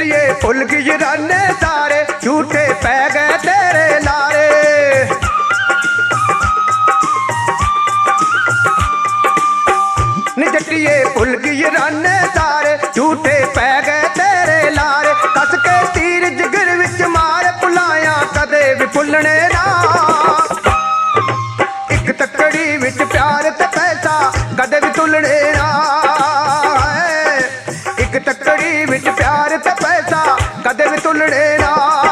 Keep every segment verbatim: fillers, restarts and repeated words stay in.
जट्टिए भुल गई राने सारे झूठे पै गए तेरे लारे। नी जट्टिए भुल गई राने सारे झूठे पै गए तेरे लारे। कस के तीर जिगर विच मार भुलाया कदे भी भुलने ना। एक तकड़ी विच प्यार ते पैसा कदे भी तुलने ना। एक तकड़ी विच प्यार ते पैसा कदे भी तुलने ना।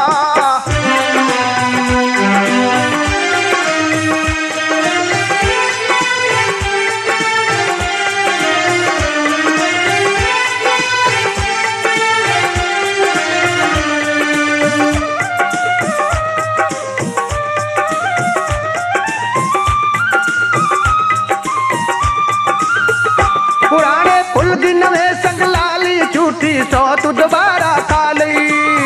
पुराने भुल गई नवे संग ला ली झूठी सौ तू दोबारा खा ली।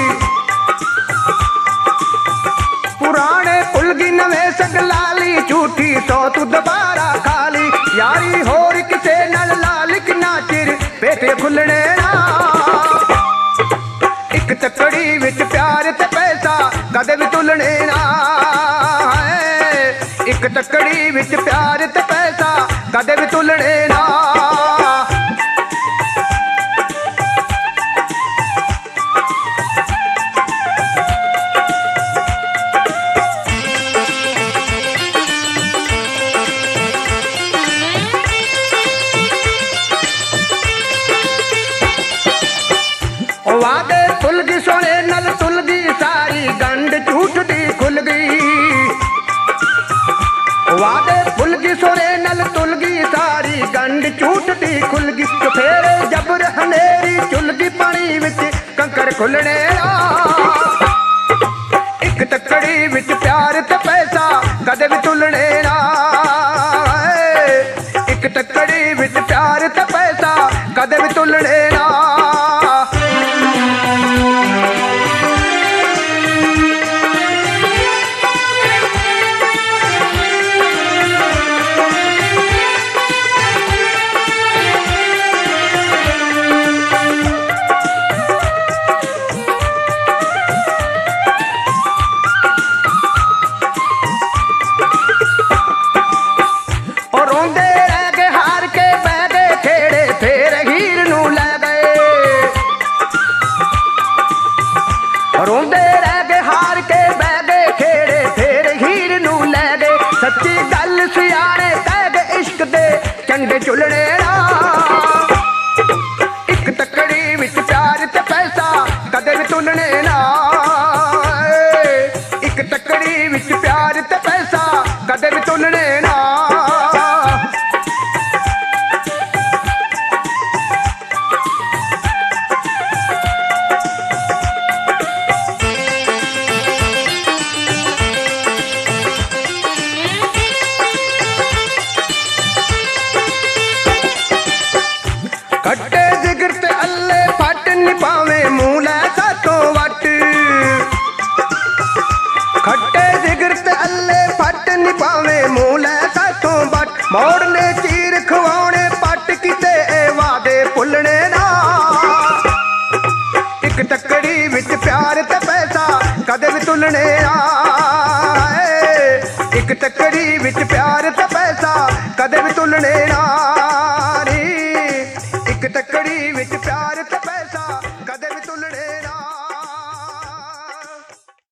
पुराने भुल गई नवे संग ला ली झूठी सौ तू दोबारा खा ली। यारी होर किसे नाल ला ली किन्ना चिर बेटे खुलने ना। एक तकड़ी विच प्यार ते पैसा कदे भी तुलने ना। एक तकड़ी विच प्यार ते पैसा कदे भी तुलने ना। वादे भुल गई सोने नल तुल गई सारी गंड झूठ दी खुल गई। वादे भुल गई सोने नल तुल गई सारी गंड झूठ दी खुल गई। तो फेरे जबर हनेरी चुल गई पानी विच कंकर खुलने ना। एक तकड़ी विच प्यार ते पैसा कदे भी तुलने ना। एक तकड़ी विच प्यार ते पैसा कदे भी तुलने ना। रोंदे रह गए हार के बह गए खेड़े फेर हीर नू लै गए। सच्ची गल सियाने कह गए इश्क दे चंगे चुलने ना। एक तकड़ी विच प्यार ते पैसा कदे भी तुलने ना। एक तकड़ी विच प्यार ते पैसा कदे भी तुलने ना। खट्टे जिगर ते अल्ले फट नी पावे मूंह लै साथों वट। खट्टे जिगर ते अल्ले फट नी पावे मूंह लै साथों वट। मोड़ने चीर खवाने पट किते ए वादे भुलने ना। एक तकड़ी विच प्यार ते पैसा कदे भी तुलने ना। एक तकड़ी विच प्यार ते पैसा कदे भी तुलने ना। एक तकड़ी विच प्यार